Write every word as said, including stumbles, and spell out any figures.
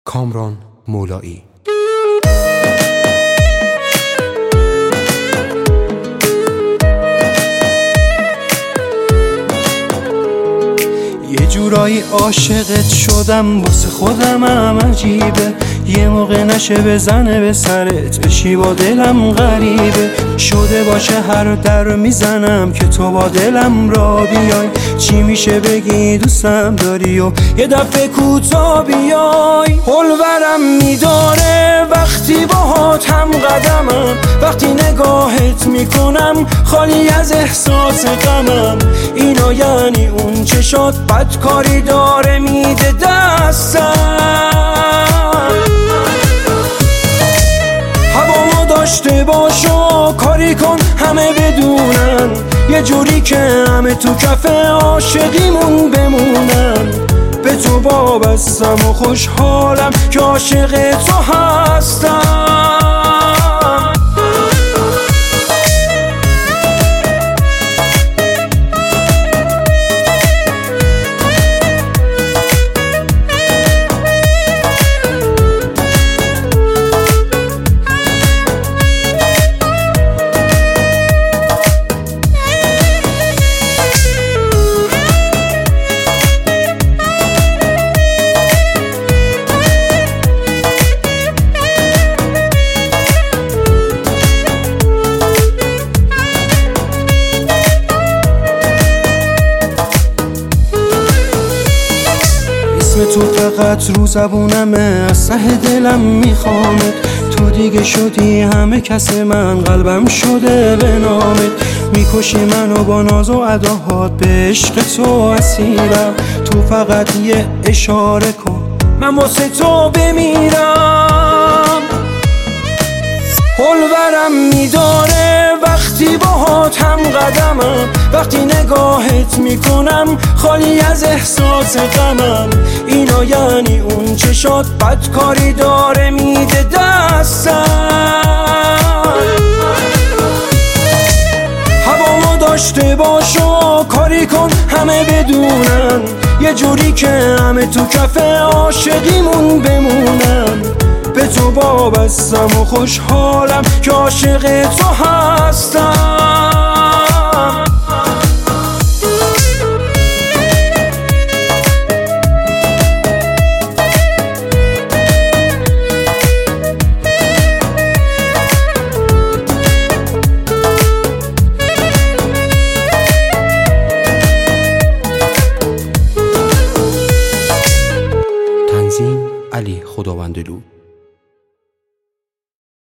کامران مولایی. یه جورایی عاشقت شدم، واسه خودم هم عجیبه، یه موقع نشه بزنه به سرت، بشی با دلم غریبه. شده باشه هر در میزنم که تو با دلم را بیای، چی میشه بگی دوستم داری و یه دفعه کوتا بیای. حلورم میداره وقتی باهات هم قدمم، وقتی نگاهت میکنم خالی از احساس غمم. اینا یعنی اون چشات بدکاری داره میده دستم. هوامو داشته باش و کاری کن همه بدونن، یه جوری که همه تو کفه عاشقیمون بمونن. به تو وابستم و خوشحالم که عاشق تو هستم. تو فقط رو زبونمه، از ته دلم میخوامت. تو دیگه شدی همه کس من، قلبم شده به نامت. میکشی منو با ناز و اداهات، به عشق تو اسیرم. تو فقط یه اشاره کن من واسه تو بمیرم. حلورم میداره وقتی باهات هم قدمم، وقتی نگاهت میکنم خالی از احساس غمم. اینا یعنی اون چشات بدکاری داره میده دستم. هوامو داشته باش و کاری کن همه بدونن، یه جوری که همه تو کفه عاشقیمون بمونن. به تو وابستم و خوشحالم که عاشق تو هستم. تنظیم علی خداوندلو.